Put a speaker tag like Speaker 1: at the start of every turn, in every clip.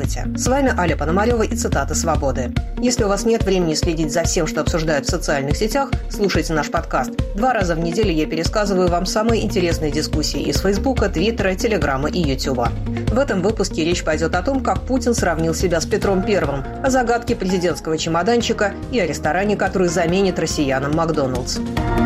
Speaker 1: Здравствуйте, с вами Аля Пономарева и цитаты «Свободы». Если у вас нет времени следить за всем, что обсуждают в социальных сетях, слушайте наш подкаст. 2 раза в неделю я пересказываю вам самые интересные дискуссии из Фейсбука, Твиттера, Телеграма и Ютуба. В этом выпуске речь пойдет о том, как Путин сравнил себя с Петром Первым, о загадке президентского чемоданчика и о ресторане, который заменит россиянам Макдоналдс.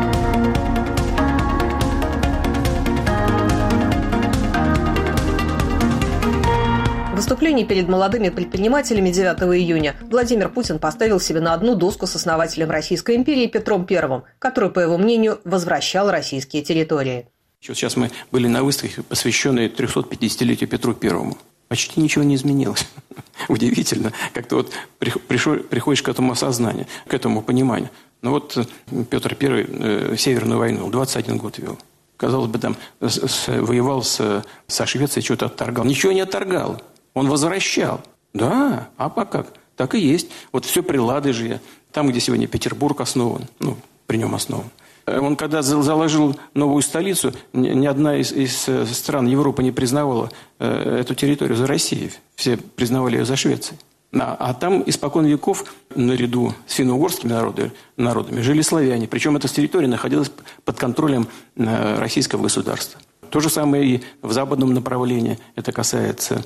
Speaker 1: В выступлении перед молодыми предпринимателями 9 июня Владимир Путин поставил себе на одну доску с основателем Российской империи Петром Первым, который, по его мнению, возвращал российские территории.
Speaker 2: Сейчас мы были на выставке, посвященной 350-летию Петру Первому. Почти ничего не изменилось. Удивительно. Как-то вот приходишь к этому осознанию, к этому пониманию. Но вот Петр Первый Северную войну 21 год вел. Казалось бы, там воевал со Швецией, что-то отторгал. Ничего не отторгал. Он возвращал. Да, а как? Так и есть. Вот все при Ладыжье, там, где сегодня Петербург основан, при нем основан. Он когда заложил новую столицу, ни одна из стран Европы не признавала эту территорию за Россией. Все признавали ее за Швецией. А там испокон веков, наряду с финно-угорскими народами, жили славяне. Причем эта территория находилась под контролем российского государства. То же самое и в западном направлении. Это касается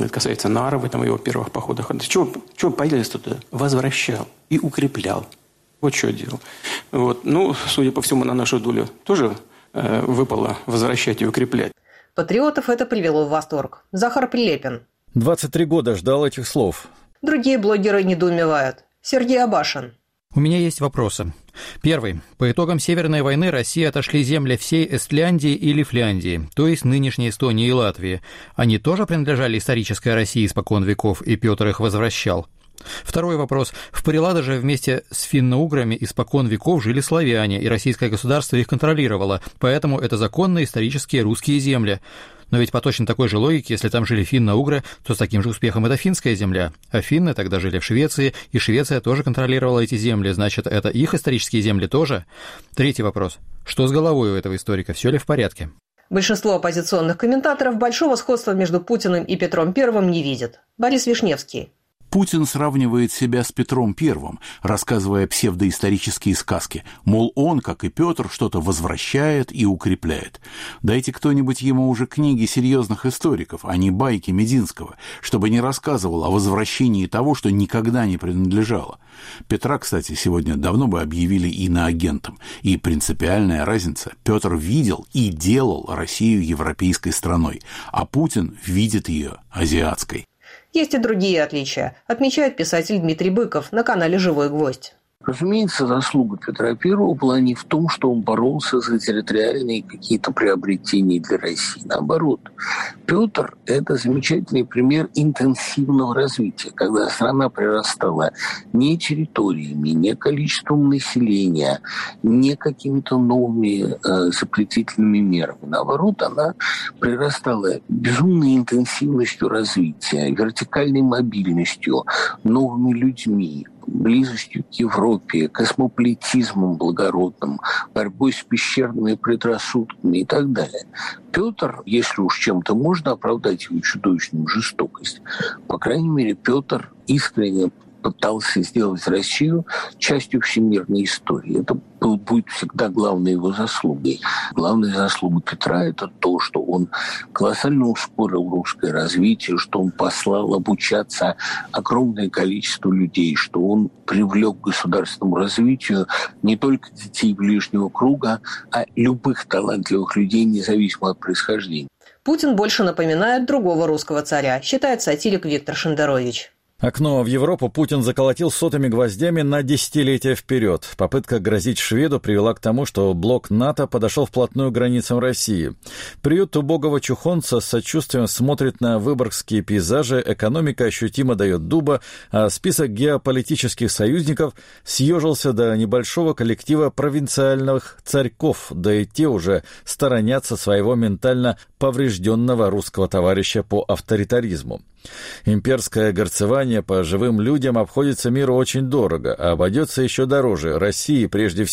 Speaker 2: Нарвы, там, его первых походах. Чего появился туда? Возвращал и укреплял. Вот что делал. Вот. Судя по всему, на нашу долю тоже выпало возвращать и укреплять.
Speaker 1: Патриотов это привело в восторг. Захар Прилепин.
Speaker 3: 23 года ждал этих слов.
Speaker 1: Другие блогеры недоумевают. Сергей Абашин.
Speaker 4: У меня есть вопросы. Первый. По итогам Северной войны России отошли земли всей Эстляндии и Лифляндии, то есть нынешней Эстонии и Латвии. Они тоже принадлежали исторической России испокон веков, и Петр их возвращал? Второй вопрос. В Приладоже вместе с финно-уграми испокон веков жили славяне, и российское государство их контролировало, поэтому это законные исторические русские земли. Но ведь по точно такой же логике, если там жили финно-угры, то с таким же успехом это финская земля. А финны тогда жили в Швеции, и Швеция тоже контролировала эти земли, значит, это их исторические земли тоже? Третий вопрос. Что с головой у этого историка, все ли в порядке?
Speaker 1: Большинство оппозиционных комментаторов большого сходства между Путиным и Петром Первым не видят. Борис Вишневский.
Speaker 5: Путин сравнивает себя с Петром Первым, рассказывая псевдоисторические сказки. Мол, он, как и Петр, что-то возвращает и укрепляет. Дайте кто-нибудь ему уже книги серьезных историков, а не байки Мединского, чтобы не рассказывал о возвращении того, что никогда не принадлежало. Петра, кстати, сегодня давно бы объявили иноагентом. И принципиальная разница. Петр видел и делал Россию европейской страной, а Путин видит ее азиатской.
Speaker 1: Есть и другие отличия, отмечает писатель Дмитрий Быков на канале «Живой гвоздь».
Speaker 6: Разумеется, заслуга Петра Первого была не в том, что он боролся за территориальные какие-то приобретения для России. Наоборот, Петр – это замечательный пример интенсивного развития, когда страна прирастала не территориями, не количеством населения, не какими-то новыми запретительными мерами. Наоборот, она прирастала безумной интенсивностью развития, вертикальной мобильностью, новыми людьми, близостью к Европе, космополитизмом благородным, борьбой с пещерными предрассудками и так далее. Петр, если уж чем-то можно оправдать его чудовищную жестокость, по крайней мере, Петр искренне пытался сделать Россию частью всемирной истории. Это будет всегда главной его заслугой. Главная заслуга Петра – это то, что он колоссально ускорил русское развитие, что он послал обучаться огромное количество людей, что он привлек к государственному развитию не только детей ближнего круга, а любых талантливых людей, независимо от происхождения.
Speaker 1: Путин больше напоминает другого русского царя, считает сатирик Виктор Шендерович.
Speaker 3: Окно в Европу Путин заколотил сотыми гвоздями на десятилетия вперед. Попытка грозить шведу привела к тому, что блок НАТО подошел вплотную к границам России. Приют убогого чухонца с сочувствием смотрит на выборгские пейзажи, экономика ощутимо дает дуба, а список геополитических союзников съежился до небольшого коллектива провинциальных царьков, да и те уже сторонятся своего ментально поврежденного русского товарища по авторитаризму. Имперское горцевание по живым людям обходится миру очень дорого, а обойдется еще дороже, России прежде всего.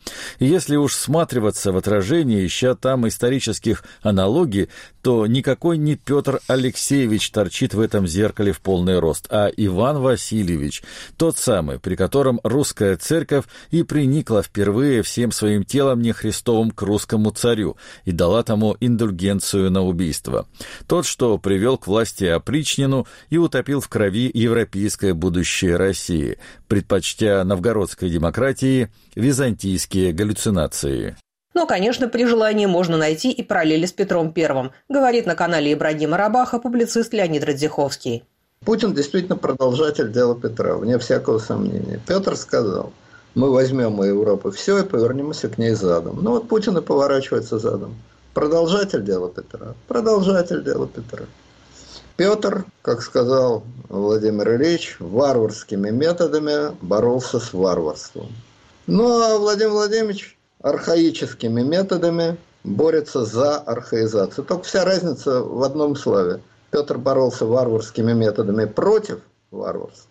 Speaker 3: И если уж всматриваться в отражение, ища там исторических аналогий, то никакой не Петр Алексеевич торчит в этом зеркале в полный рост, а Иван Васильевич, тот самый, при котором русская церковь и приникла впервые всем своим телом нехристовым к русскому царю и дала тому индульгенцию на убийство. Тот, что привел к власти опричнину и утопил в крови европейское будущее России, предпочтя новгородской демократии византийские галлюцинации.
Speaker 1: Но, конечно, при желании можно найти и параллели с Петром I, говорит на канале Ибрагима Рабаха публицист Леонид Радзиховский.
Speaker 7: Путин действительно продолжатель дела Петра, вне всякого сомнения. Петр сказал: мы возьмем у Европы все и повернемся к ней задом. Ну вот Путин и поворачивается задом. Продолжатель дела Петра. Продолжатель дела Петра. Петр, как сказал Владимир Ильич, варварскими методами боролся с варварством. Ну а Владимир Владимирович архаическими методами борется за архаизацию. Только вся разница в одном слове. Петр боролся варварскими методами против варварства.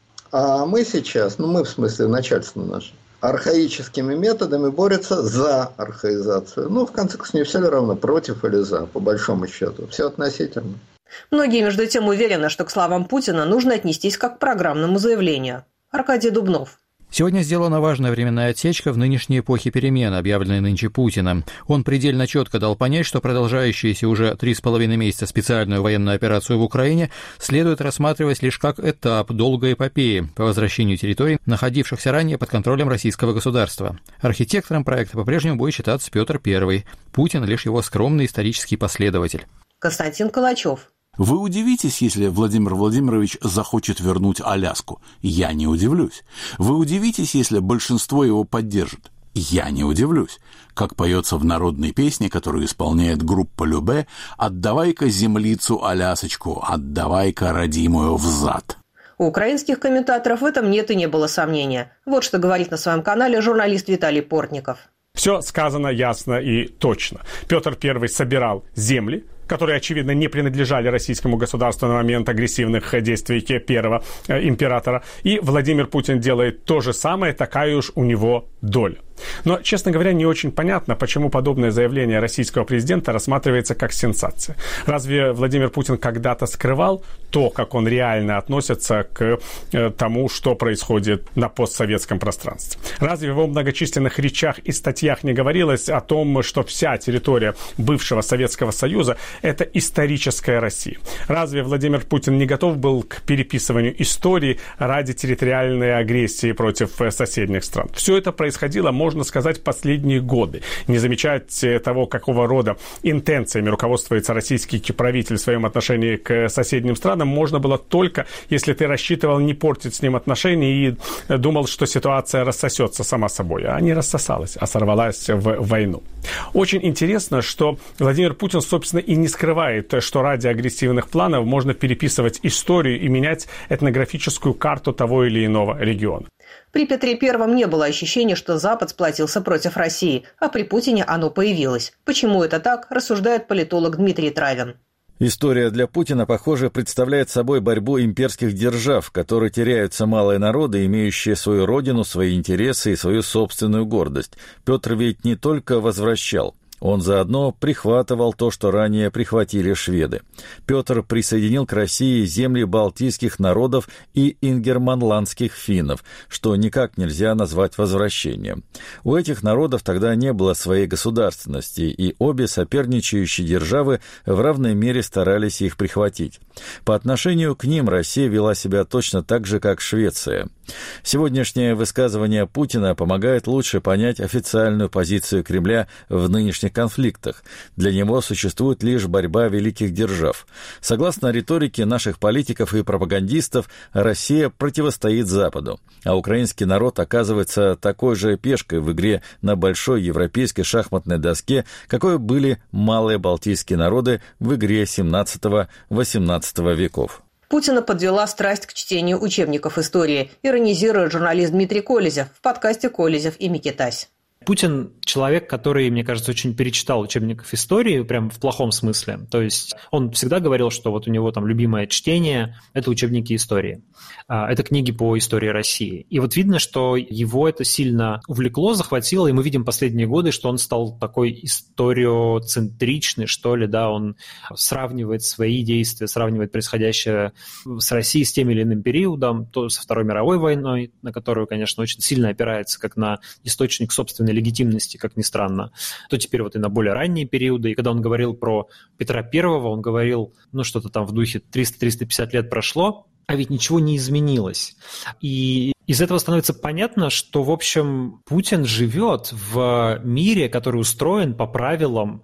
Speaker 7: А мы сейчас, мы в смысле начальство наше, архаическими методами борется за архаизацию. В конце концов, не все ли равно, против или за, по большому счету. Все относительно.
Speaker 1: Многие, между тем, уверены, что к словам Путина нужно отнестись как к программному заявлению. Аркадий Дубнов.
Speaker 4: Сегодня сделана важная временная отсечка в нынешней эпохе перемен, объявленной нынче Путиным. Он предельно четко дал понять, что продолжающуюся уже 3,5 месяца специальную военную операцию в Украине следует рассматривать лишь как этап долгой эпопеи по возвращению территорий, находившихся ранее под контролем российского государства. Архитектором проекта по-прежнему будет считаться Петр I. Путин лишь его скромный исторический последователь.
Speaker 1: Константин Калачев.
Speaker 5: Вы удивитесь, если Владимир Владимирович захочет вернуть Аляску? Я не удивлюсь. Вы удивитесь, если большинство его поддержит? Я не удивлюсь. Как поется в народной песне, которую исполняет группа Любе: «Отдавай-ка землицу Алясочку, отдавай-ка родимую взад».
Speaker 1: У украинских комментаторов в этом нет и не было сомнения. Вот что говорит на своем канале журналист Виталий Портников.
Speaker 8: Все сказано ясно и точно. Петр I собирал земли, которые, очевидно, не принадлежали российскому государству на момент агрессивных действий первого императора. И Владимир Путин делает то же самое, такая уж у него доля. Но, честно говоря, не очень понятно, почему подобное заявление российского президента рассматривается как сенсация. Разве Владимир Путин когда-то скрывал то, как он реально относится к тому, что происходит на постсоветском пространстве? Разве в его многочисленных речах и статьях не говорилось о том, что вся территория бывшего Советского Союза – это историческая Россия? Разве Владимир Путин не готов был к переписыванию истории ради территориальной агрессии против соседних стран? Все это происходило, можно сказать, последние годы. Не замечать того, какого рода интенциями руководствуется российский правитель в своем отношении к соседним странам, можно было только, если ты рассчитывал не портить с ним отношения и думал, что ситуация рассосется сама собой. А не рассосалась, а сорвалась в войну. Очень интересно, что Владимир Путин, собственно, и не скрывает, что ради агрессивных планов можно переписывать историю и менять этнографическую карту того или иного региона.
Speaker 1: При Петре I не было ощущения, что Запад сплотился против России, а при Путине оно появилось. Почему это так, рассуждает политолог Дмитрий Травин.
Speaker 3: История для Путина, похоже, представляет собой борьбу имперских держав, в которой теряются малые народы, имеющие свою родину, свои интересы и свою собственную гордость. Петр ведь не только возвращал. Он заодно прихватывал то, что ранее прихватили шведы. Петр присоединил к России земли балтийских народов и ингерманландских финнов, что никак нельзя назвать возвращением. У этих народов тогда не было своей государственности, и обе соперничающие державы в равной мере старались их прихватить. По отношению к ним Россия вела себя точно так же, как Швеция. Сегодняшнее высказывание Путина помогает лучше понять официальную позицию Кремля в нынешних конфликтах. Для него существует лишь борьба великих держав. Согласно риторике наших политиков и пропагандистов, Россия противостоит Западу, а украинский народ оказывается такой же пешкой в игре на большой европейской шахматной доске, какой были малые балтийские народы в игре XVII-XVIII веков.
Speaker 1: Путина подвела страсть к чтению учебников истории, иронизирует журналист Дмитрий Колезев в подкасте «Колезев и Микитась».
Speaker 9: Путин человек, который, мне кажется, очень перечитал учебников истории, прям в плохом смысле. То есть он всегда говорил, что вот у него там любимое чтение – это учебники истории. Это книги по истории России. И вот видно, что его это сильно увлекло, захватило, и мы видим последние годы, что он стал такой историоцентричный, что ли, да, он сравнивает свои действия, сравнивает происходящее с Россией с тем или иным периодом, то со Второй мировой войной, на которую, конечно, очень сильно опирается как на источник собственной легитимности, как ни странно, то теперь вот и на более ранние периоды. И когда он говорил про Петра Первого, он говорил, что-то там в духе 300-350 лет прошло, а ведь ничего не изменилось. И из этого становится понятно, что, в общем, Путин живет в мире, который устроен по правилам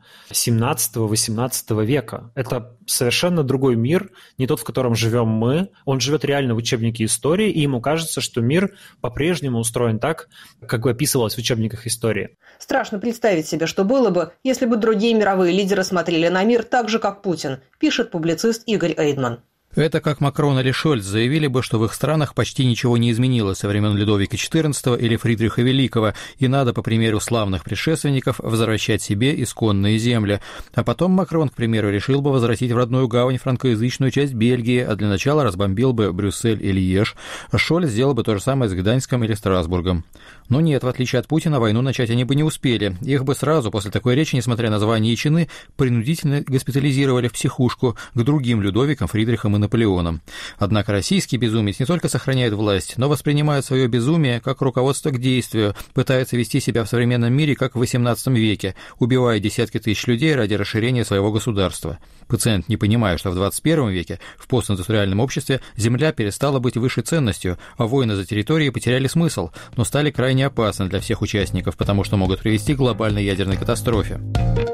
Speaker 9: 17-18 века. Это совершенно другой мир, не тот, в котором живем мы. Он живет реально в учебнике истории, и ему кажется, что мир по-прежнему устроен так, как описывалось в учебниках истории.
Speaker 1: Страшно представить себе, что было бы, если бы другие мировые лидеры смотрели на мир так же, как Путин, пишет публицист Игорь Эйдман.
Speaker 4: Это как Макрон или Шольц заявили бы, что в их странах почти ничего не изменилось со времен Людовика XIV или Фридриха Великого, и надо, по примеру славных предшественников, возвращать себе исконные земли. А потом Макрон, к примеру, решил бы возвратить в родную гавань франкоязычную часть Бельгии, а для начала разбомбил бы Брюссель и Льеж. Шольц сделал бы то же самое с Гданьском или Страсбургом. Но нет, в отличие от Путина, войну начать они бы не успели. Их бы сразу после такой речи, несмотря на звания и чины, принудительно госпитализировали в психушку к другим Людовикам, Фридрихам и Наполеоном. Однако российский безумец не только сохраняет власть, но воспринимает свое безумие как руководство к действию, пытается вести себя в современном мире как в XVIII веке, убивая десятки тысяч людей ради расширения своего государства. Пациент не понимает, что в 21 веке в постиндустриальном обществе земля перестала быть высшей ценностью, а войны за территории потеряли смысл, но стали крайне опасны для всех участников, потому что могут привести к глобальной ядерной катастрофе.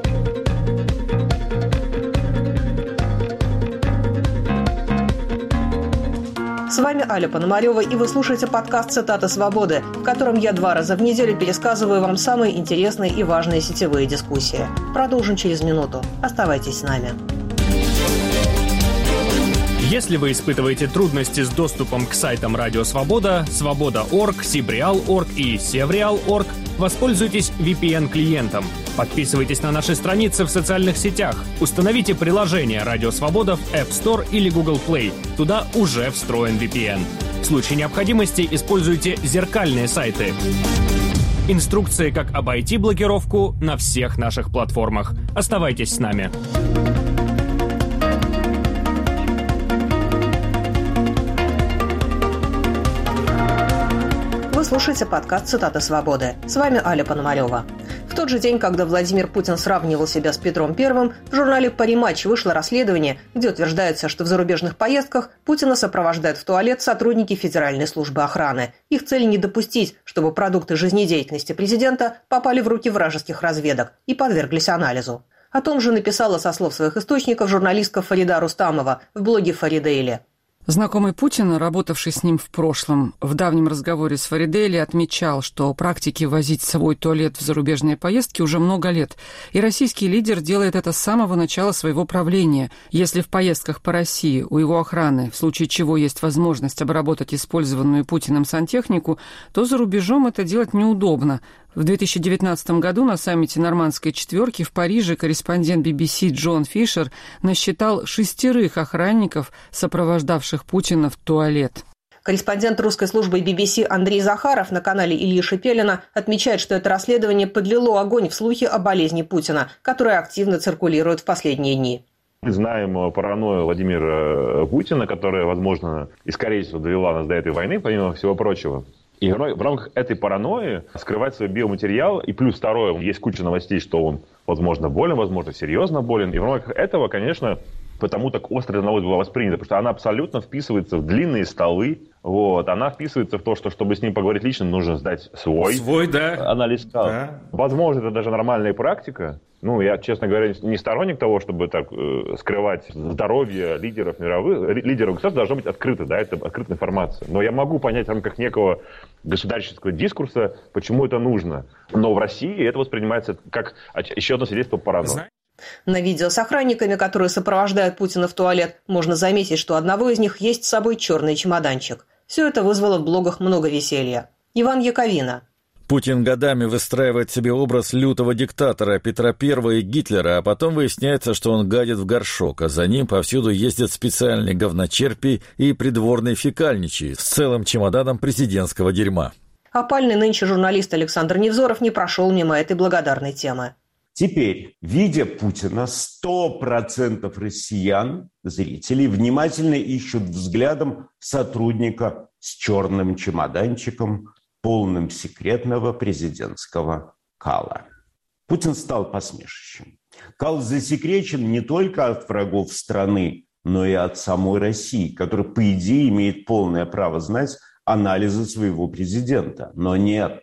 Speaker 1: С вами Аля Пономарёва, и вы слушаете подкаст «Цитаты свободы», в котором я 2 раза в неделю пересказываю вам самые интересные и важные сетевые дискуссии. Продолжим через минуту. Оставайтесь с нами.
Speaker 10: Если вы испытываете трудности с доступом к сайтам Радио Свобода, Свобода.орг, Сибреал.орг и Севреал.орг, воспользуйтесь VPN-клиентом. Подписывайтесь на наши страницы в социальных сетях. Установите приложение Радио Свобода в App Store или Google Play. Туда уже встроен VPN. В случае необходимости используйте зеркальные сайты. Инструкции, как обойти блокировку, на всех наших платформах. Оставайтесь с нами.
Speaker 1: Вы слушаете подкаст «Цитаты свободы». С вами Аля Пономарёва. В тот же день, когда Владимир Путин сравнивал себя с Петром Первым, в журнале «Париматч» вышло расследование, где утверждается, что в зарубежных поездках Путина сопровождают в туалет сотрудники Федеральной службы охраны. Их цель не допустить, чтобы продукты жизнедеятельности президента попали в руки вражеских разведок и подверглись анализу. О том же написала со слов своих источников журналистка Фарида Рустамова в блоге «Фаридейли».
Speaker 11: Знакомый Путина, работавший с ним в прошлом, в давнем разговоре с Фаридейли отмечал, что практики возить с собой туалет в зарубежные поездки уже много лет, и российский лидер делает это с самого начала своего правления. Если в поездках по России у его охраны, в случае чего есть возможность обработать использованную Путиным сантехнику, то за рубежом это делать неудобно. В 2019 году на саммите Нормандской четверки в Париже корреспондент BBC Джон Фишер насчитал 6 охранников, сопровождавших Путина в туалет.
Speaker 1: Корреспондент русской службы BBC Андрей Захаров на канале Ильи Шепелина отмечает, что это расследование подлило огонь в слухи о болезни Путина, которые активно циркулируют в последние дни.
Speaker 12: Мы знаем паранойю Владимира Путина, которая, возможно, и, скорее всего, довела нас до этой войны, помимо всего прочего. И в рамках этой паранойи скрывать свой биоматериал. И плюс второе, есть куча новостей, что он, возможно, болен, возможно, серьезно болен. И в рамках этого, конечно, потому так остро эта новость была воспринята. Потому что она абсолютно вписывается в длинные столы. Вот. Она вписывается в то, что, чтобы с ним поговорить лично, нужно сдать свой анализ кал. Да. Возможно, это даже нормальная практика. Ну, я, честно говоря, не сторонник того, чтобы так скрывать здоровье лидеров мировых. Лидеров государств должно быть открыто, да, это открытая информация. Но я могу понять в рамках некого государственного дискурса, почему это нужно. Но в России это воспринимается как еще одно свидетельство паранойи.
Speaker 1: На видео с охранниками, которые сопровождают Путина в туалет, можно заметить, что у одного из них есть с собой черный чемоданчик. Все это вызвало в блогах много веселья. Иван Яковина.
Speaker 3: Путин годами выстраивает себе образ лютого диктатора Петра I и Гитлера, а потом выясняется, что он гадит в горшок, а за ним повсюду ездят специальные говночерпи и придворные фекальничи с целым чемоданом президентского дерьма.
Speaker 1: Опальный нынче журналист Александр Невзоров не прошел мимо этой благодарной темы.
Speaker 13: Теперь, видя Путина, 100% россиян, зрителей, внимательно ищут взглядом сотрудника с черным чемоданчиком, полным секретного президентского кала. Путин стал посмешищем. Кал засекречен не только от врагов страны, но и от самой России, которая, по идее, имеет полное право знать анализы своего президента. Но нет.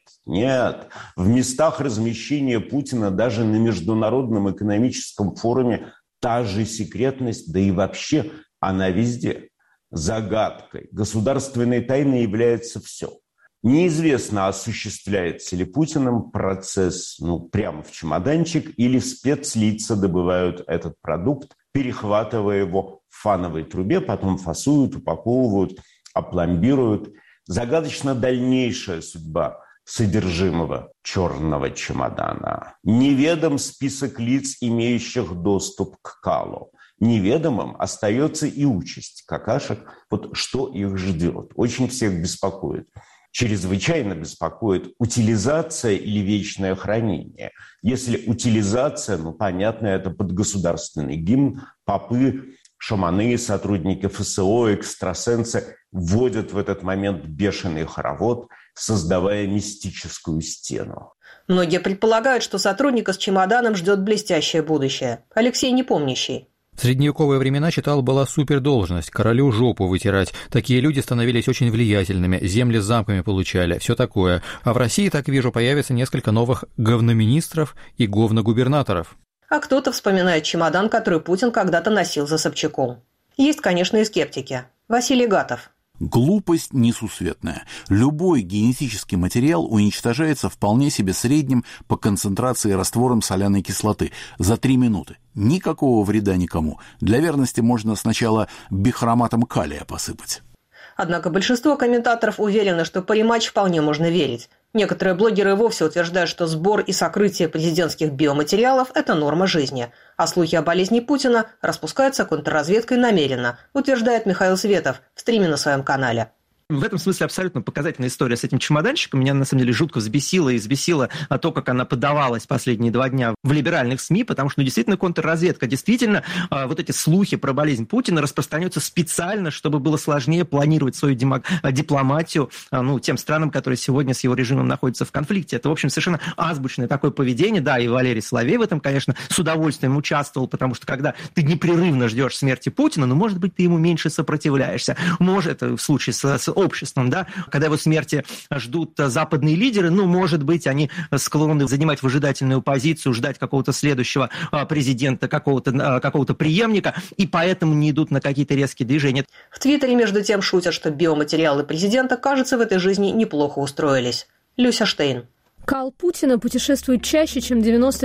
Speaker 13: В местах размещения Путина даже на Международном экономическом форуме та же секретность, да и вообще она везде. Загадкой, государственной тайной является все. Неизвестно, осуществляется ли Путиным процесс прямо в чемоданчик или спецлица добывают этот продукт, перехватывая его в фановой трубе, потом фасуют, упаковывают, опломбируют. Загадочна дальнейшая судьба содержимого черного чемодана. Неведом список лиц, имеющих доступ к калу. Неведомым остается и участь какашек. Вот что их ждет. Очень всех беспокоит. Чрезвычайно беспокоит утилизация или вечное хранение. Если утилизация, понятно, это подгосударственный гимн, попы, шаманы, сотрудники ФСО, экстрасенсы вводят в этот момент бешеный хоровод, создавая мистическую стену.
Speaker 1: Многие предполагают, что сотрудника с чемоданом ждет блестящее будущее. Алексей Непомнящий.
Speaker 4: В средневековые времена, читал, была супердолжность – королю жопу вытирать. Такие люди становились очень влиятельными, земли с замками получали, все такое. А в России, так вижу, появится несколько новых говноминистров и говногубернаторов.
Speaker 1: А кто-то вспоминает чемодан, который Путин когда-то носил за Собчаком. Есть, конечно, и скептики. Василий Гатов.
Speaker 5: Глупость несусветная. Любой генетический материал уничтожается вполне себе средним по концентрации раствором соляной кислоты за 3 минуты. Никакого вреда никому. Для верности можно сначала бихроматом калия посыпать.
Speaker 1: Однако большинство комментаторов уверены, что париматч вполне можно верить. Некоторые блогеры вовсе утверждают, что сбор и сокрытие президентских биоматериалов – это норма жизни. А слухи о болезни Путина распускаются контрразведкой намеренно, утверждает Михаил Светов в стриме на своем канале.
Speaker 14: В этом смысле абсолютно показательная история с этим чемоданчиком. Меня, на самом деле, жутко взбесило то, как она подавалась последние 2 дня в либеральных СМИ, потому что, действительно, контрразведка. Действительно, вот эти слухи про болезнь Путина распространяются специально, чтобы было сложнее планировать свою дипломатию тем странам, которые сегодня с его режимом находятся в конфликте. Это, в общем, совершенно азбучное такое поведение. Да, и Валерий Соловей в этом, конечно, с удовольствием участвовал, потому что, когда ты непрерывно ждешь смерти Путина, может быть, ты ему меньше сопротивляешься. Может, в случае с обществом, да, когда его смерти ждут западные лидеры, может быть, они склонны занимать выжидательную позицию, ждать какого-то следующего президента, какого-то преемника, и поэтому не идут на какие-то резкие движения.
Speaker 1: В Твиттере, между тем, шутят, что биоматериалы президента, кажется, в этой жизни неплохо устроились. Люся Штейн.
Speaker 15: Кал Путина путешествует чаще, чем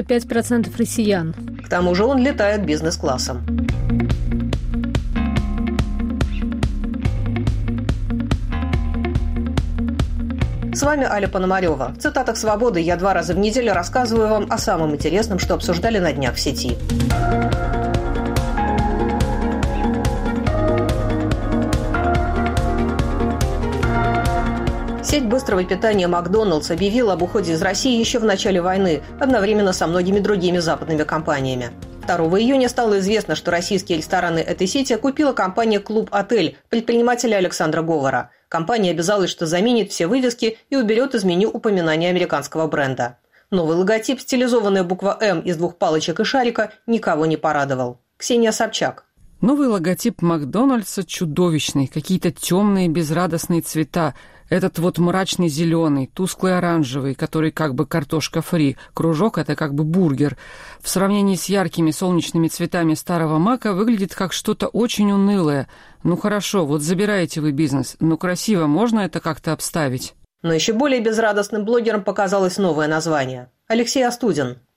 Speaker 15: 95% россиян.
Speaker 1: К тому же он летает бизнес-классом. С вами Аля Пономарева. В цитатах «Свободы» я 2 раза в неделю рассказываю вам о самом интересном, что обсуждали на днях в сети. Сеть быстрого питания «Макдоналдс» объявила об уходе из России еще в начале войны, одновременно со многими другими западными компаниями. 2 июня стало известно, что российские рестораны этой сети купила компания «Клуб-отель» предпринимателя Александра Говора. Компания обязалась, что заменит все вывески и уберет из меню упоминания американского бренда. Новый логотип, стилизованная буква «М» из 2 палочек и шарика, никого не порадовал. Ксения Собчак.
Speaker 11: Новый логотип Макдональдса чудовищный, какие-то темные безрадостные цвета. Этот вот мрачный зеленый, тусклый оранжевый, который как бы картошка фри, кружок – это как бы бургер. В сравнении с яркими солнечными цветами старого Мака выглядит как что-то очень унылое. Хорошо, вот забираете вы бизнес, красиво можно это как-то обставить?
Speaker 1: Но еще более безрадостным блогерам показалось новое название – Алексей Остудин.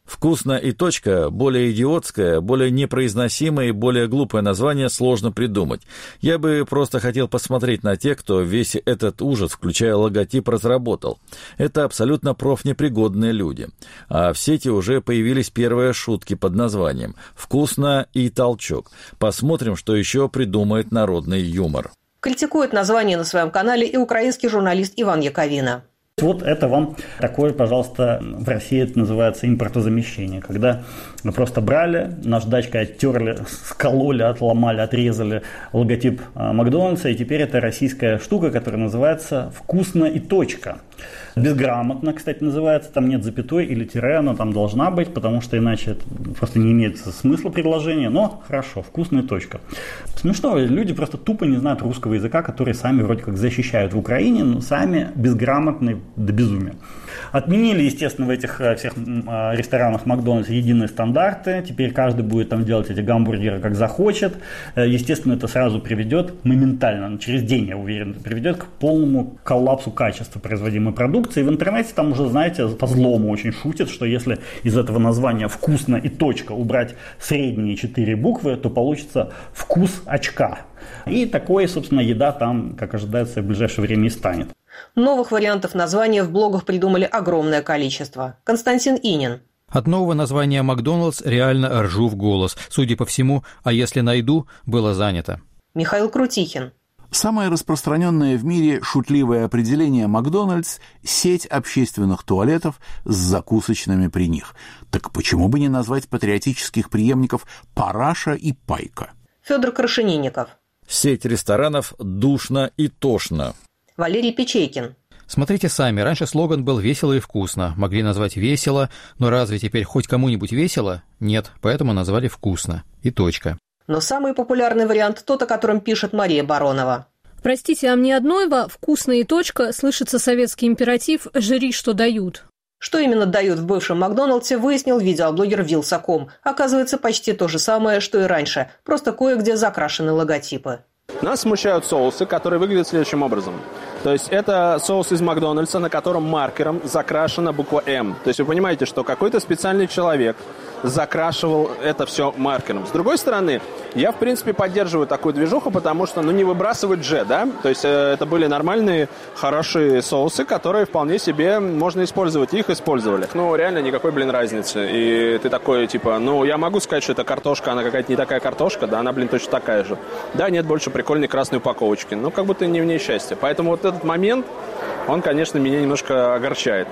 Speaker 3: «Вкусно» и «Точка» — более идиотское, более непроизносимое и более глупое название сложно придумать. Я бы просто хотел посмотреть на тех, кто весь этот ужас, включая логотип, разработал. Это абсолютно профнепригодные люди. А в сети уже появились первые шутки под названием «Вкусно» и «Толчок». Посмотрим, что еще придумает народный юмор.
Speaker 1: Критикует название на своем канале и украинский журналист Иван Яковина.
Speaker 16: Вот это вам такое, пожалуйста, в России это называется импортозамещение, когда мы просто брали, наждачкой оттерли, скололи, отломали, отрезали логотип Макдональдса, и теперь это российская штука, которая называется «Вкусно» и «Точка». Безграмотно, кстати, называется, там нет запятой или тире, она там должна быть, потому что иначе это просто не имеет смысла предложения, но хорошо, «Вкусно» и «Точка». Смешно, люди просто тупо не знают русского языка, который сами вроде как защищают в Украине, но сами безграмотные до безумия. Отменили, естественно, в этих всех ресторанах Макдональдс единые стандарты. Теперь каждый будет там делать эти гамбургеры как захочет. Естественно, это сразу приведет моментально, через день, я уверен, приведет к полному коллапсу качества производимой продукции. В интернете там уже, знаете, по злому очень шутят, что если из этого названия «Вкусно» и «Точка» убрать средние 4 буквы, то получится «Вкус очка». И такой, собственно, еда там, как ожидается, в ближайшее время и станет.
Speaker 1: Новых вариантов названия в блогах придумали огромное количество. Константин Инин.
Speaker 4: От нового названия «Макдоналдс» реально ржу в голос. Судя по всему, а если найду, было занято.
Speaker 1: Михаил Крутихин.
Speaker 5: Самое распространенное в мире шутливое определение «Макдональдс» – сеть общественных туалетов с закусочными при них. Так почему бы не назвать патриотических преемников «Параша» и «Пайка»?
Speaker 1: Федор Крашенинников.
Speaker 3: Сеть ресторанов «Душно и тошно».
Speaker 1: Валерий Печейкин.
Speaker 4: Смотрите сами, раньше слоган был «весело и вкусно». Могли назвать «весело», но разве теперь хоть кому-нибудь весело? Нет, поэтому назвали «вкусно» и «Точка».
Speaker 1: Но самый популярный вариант тот, о котором пишет Мария Баронова.
Speaker 15: Простите, а мне одной «вкусно» и «Точка» слышится советский императив «жри, что дают».
Speaker 1: Что именно дают в бывшем Макдональдсе, выяснил видеоблогер Вилсаком. Оказывается, почти то же самое, что и раньше, просто кое-где закрашены логотипы.
Speaker 17: Нас смущают соусы, которые выглядят следующим образом. То есть это соус из Макдональдса, на котором маркером закрашена буква «М». То есть вы понимаете, что какой-то специальный человек закрашивал это все маркером. С другой стороны, я, в принципе, поддерживаю такую движуху, потому что, не выбрасывать же, да? То есть это были нормальные, хорошие соусы, которые вполне себе можно использовать. Их использовали. Реально никакой, разницы. И ты такой, я могу сказать, что это картошка, она какая-то не такая картошка, да, она, точно такая же. Да, нет больше прикольной красной упаковочки. Как будто не в ней счастье. Поэтому вот этот момент, он, конечно, меня немножко огорчает.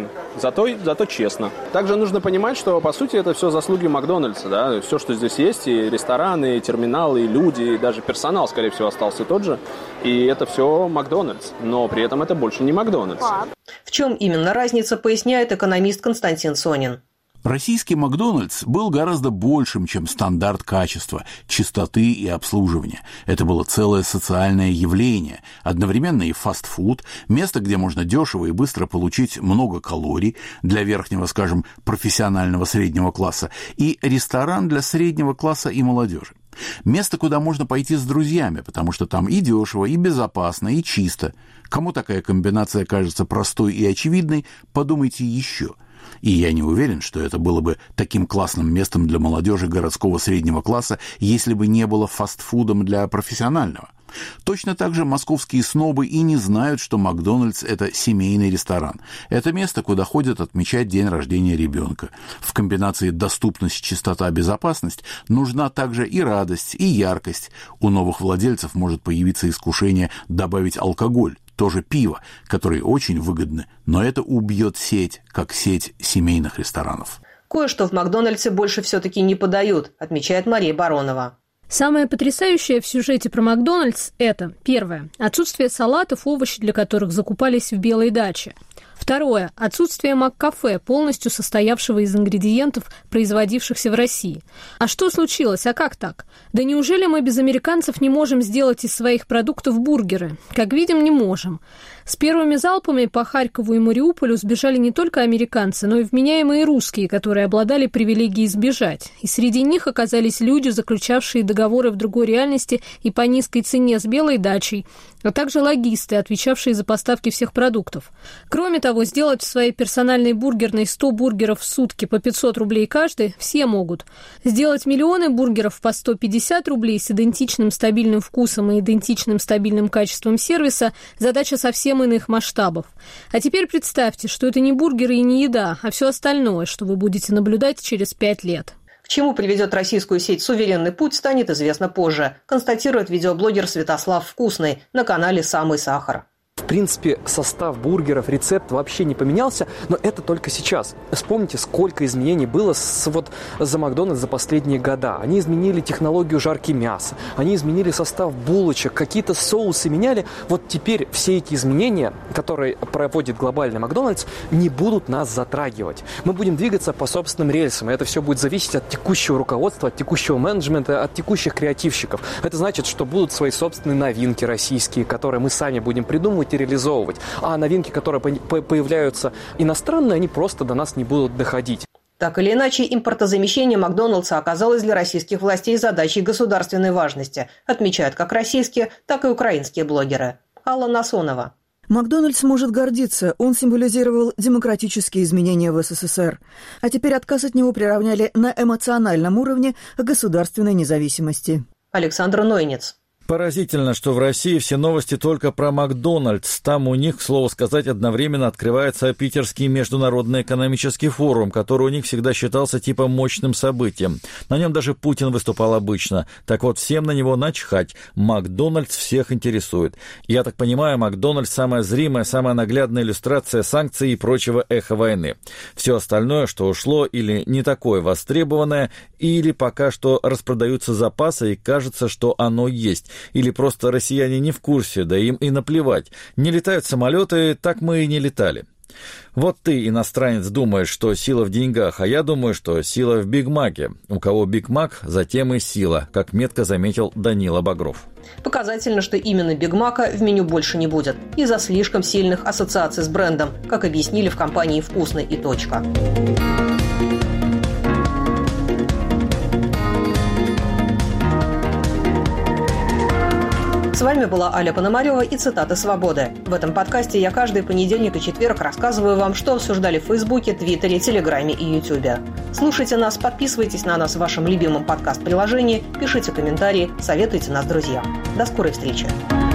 Speaker 17: Зато честно. Также нужно понимать, что, по сути, это все заслуги Макдональдса, да, все, что здесь есть, и рестораны, и терминалы, и люди, и даже персонал, скорее всего, остался тот же, и это все Макдональдс, но при этом это больше не Макдональдс.
Speaker 1: В чем именно разница, поясняет экономист Константин Сонин.
Speaker 5: Российский Макдональдс был гораздо большим, чем стандарт качества, чистоты и обслуживания. Это было целое социальное явление, одновременно и фастфуд, место, где можно дешево и быстро получить много калорий для верхнего, скажем, профессионального среднего класса, и ресторан для среднего класса и молодежи. Место, куда можно пойти с друзьями, потому что там и дешево, и безопасно, и чисто. Кому такая комбинация кажется простой и очевидной, подумайте еще. И я не уверен, что это было бы таким классным местом для молодежи городского среднего класса, если бы не было фастфудом для профессионального. Точно так же московские снобы и не знают, что Макдональдс – это семейный ресторан. Это место, куда ходят отмечать день рождения ребенка. В комбинации доступность, чистота, безопасность нужна также и радость, и яркость. У новых владельцев может появиться искушение добавить алкоголь, тоже пиво, которые очень выгодны, но это убьет сеть, как сеть семейных ресторанов.
Speaker 1: Кое-что в Макдональдсе больше все-таки не подают, отмечает Мария Баронова.
Speaker 15: Самое потрясающее в сюжете про Макдональдс – это, первое, отсутствие салатов, овощи для которых закупались в Белой даче. Второе – отсутствие Мак-кафе, полностью состоявшего из ингредиентов, производившихся в России. А что случилось? А как так? Да неужели мы без американцев не можем сделать из своих продуктов бургеры? Как видим, не можем. С первыми залпами по Харькову и Мариуполю сбежали не только американцы, но и вменяемые русские, которые обладали привилегией сбежать. И среди них оказались люди, заключавшие договоры в другой реальности и по низкой цене с Белой дачей, а также логисты, отвечавшие за поставки всех продуктов. Кроме того, того, сделать в своей персональной бургерной 100 бургеров в сутки по 500 рублей каждый все могут. Сделать миллионы бургеров по 150 рублей с идентичным стабильным вкусом и идентичным стабильным качеством сервиса – задача совсем иных масштабов. А теперь представьте, что это не бургеры и не еда, а все остальное, что вы будете наблюдать через 5 лет.
Speaker 1: К чему приведет российскую сеть «Суверенный путь», станет известно позже, констатирует видеоблогер Святослав Вкусный на канале «Самый сахар».
Speaker 18: В принципе, состав бургеров, рецепт вообще не поменялся, но это только сейчас. Вспомните, сколько изменений было за Макдональдс за последние года. Они изменили технологию жарки мяса, они изменили состав булочек, какие-то соусы меняли. Вот теперь все эти изменения, которые проводит глобальный Макдональдс, не будут нас затрагивать. Мы будем двигаться по собственным рельсам, и это все будет зависеть от текущего руководства, от текущего менеджмента, от текущих креативщиков. Это значит, что будут свои собственные новинки российские, которые мы сами будем придумывать и реализовывать. А новинки, которые появляются иностранные, они просто до нас не будут доходить.
Speaker 1: Так или иначе, импортозамещение Макдональдса оказалось для российских властей задачей государственной важности, отмечают как российские, так и украинские блогеры. Алла Насонова.
Speaker 19: Макдональдс может гордиться, он символизировал демократические изменения в СССР. А теперь отказ от него приравняли на эмоциональном уровне к государственной независимости.
Speaker 1: Александр Нойниц.
Speaker 3: Поразительно, что в России все новости только про Макдональдс. Там у них, к слову сказать, одновременно открывается Питерский международный экономический форум, который у них всегда считался типа мощным событием. На нем даже Путин выступал обычно. Так вот, всем на него начхать. Макдональдс всех интересует. Я так понимаю, Макдональдс самая зримая, самая наглядная иллюстрация санкций и прочего эхо войны. Все остальное, что ушло, или не такое востребованное, или пока что распродаются запасы и кажется, что оно есть. Или просто россияне не в курсе, да им и наплевать. Не летают самолеты, так мы и не летали. Вот ты, иностранец, думаешь, что сила в деньгах, а я думаю, что сила в Биг Маке. У кого Биг Мак, затем и сила, как метко заметил Данила Багров.
Speaker 1: Показательно, что именно Биг Мака в меню больше не будет из-за слишком сильных ассоциаций с брендом, как объяснили в компании «Вкусный» и «Точка». С вами была Аля Пономарева и цитаты «Свободы». В этом подкасте я каждый понедельник и четверг рассказываю вам, что обсуждали в Фейсбуке, Твиттере, Телеграме и Ютубе. Слушайте нас, подписывайтесь на нас в вашем любимом подкаст-приложении, пишите комментарии, советуйте нас друзьям. До скорой встречи!